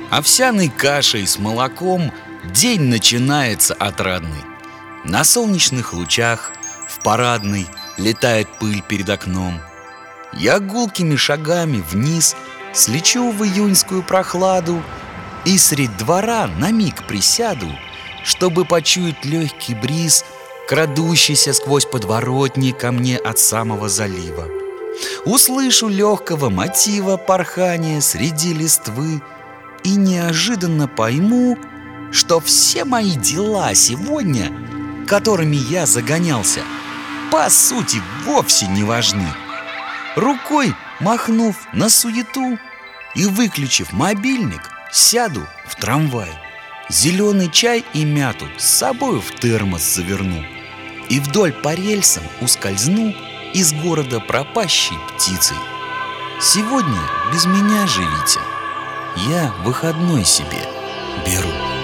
овсяной кашей с молоком день начинается отрадный. На солнечных лучах в парадной летает пыль перед окном. Я гулкими шагами вниз слечу в июньскую прохладу и средь двора на миг присяду, чтобы почуять легкий бриз, крадущийся сквозь подворотни ко мне от самого залива. Услышу легкого мотива порхания среди листвы и неожиданно пойму, что все мои дела сегодня, которыми я загонялся, по сути вовсе не важны. Рукой махнув на суету и выключив мобильник, сяду в трамвай. Зеленый чай и мяту с собою в термос заверну и вдоль по рельсам ускользну из города пропащей птицей. Сегодня без меня живите, я выходной себе беру.